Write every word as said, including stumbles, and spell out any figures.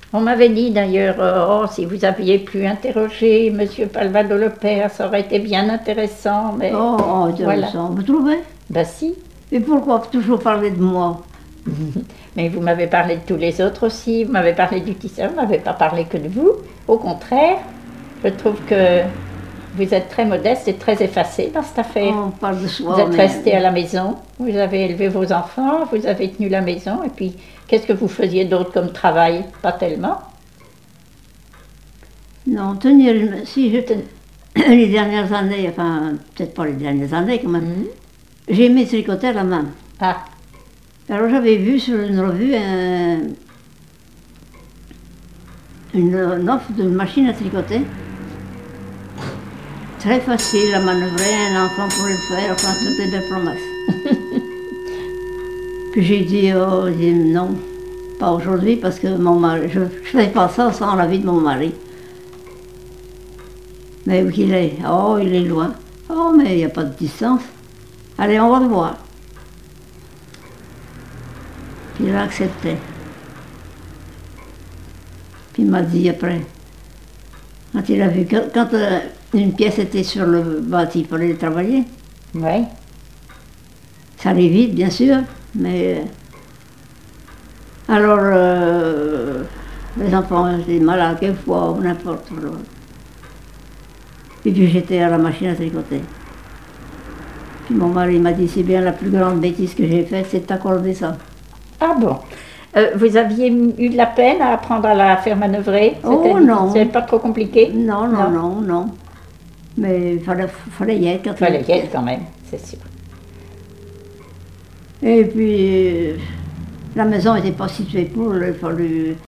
On m'avait dit d'ailleurs, euh, oh, si vous aviez pu interroger Monsieur Palvado le père, ça aurait été bien intéressant, mais Oh, oh, voilà. intéressant, vous trouvez? Ben si, Et pourquoi toujours parler de moi? mais vous m'avez parlé de tous les autres aussi, vous m'avez parlé du tisseur, vous m'avez pas parlé que de vous. Au contraire, je trouve que vous êtes très modeste et très effacé dans cette affaire. On parle de soi. Vous êtes mais- resté à la maison, vous avez élevé vos enfants, vous avez tenu la maison, et puis qu'est-ce que vous faisiez d'autre comme travail? Pas tellement. Non, tenir, une- si je ten- les dernières années, enfin, peut-être pas les dernières années quand même, Mhm. j'ai aimé tricoter à la main. Ah, Alors j'avais vu sur une revue un- une, une offre d'une machine à tricoter. Très facile à manœuvrer, un enfant pourrait le faire, enfin toutes les belles promesses. Puis j'ai dit, oh, j'ai dit, non, pas aujourd'hui parce que mon mari, je ne fais pas ça sans l'avis de mon mari. Mais où qu'il est? Oh, il est loin. Oh, mais il n'y a pas de distance. Allez, on va le voir. Puis il a accepté. Puis il m'a dit après, quand il a vu, quand, quand, euh, une pièce était sur le bâti, il fallait travailler. oui. Ça allait vite, bien sûr, mais... euh, Alors, euh, les enfants étaient malades quelquefois, ou n'importe. alors. Et puis j'étais à la machine à tricoter. Puis mon mari m'a dit, c'est bien la plus grande bêtise que j'ai faite, c'est de t'accorder ça. Ah bon. Euh, vous aviez eu de la peine à apprendre à la faire manœuvrer? Oh, C'était- non. C'était pas trop compliqué? Non, non, Non. non, non. Mais il fallait, fallait y être quand Il fallait il- y être quand même, c'est sûr. Et puis, euh, la maison n'était pas située pour, il a fallu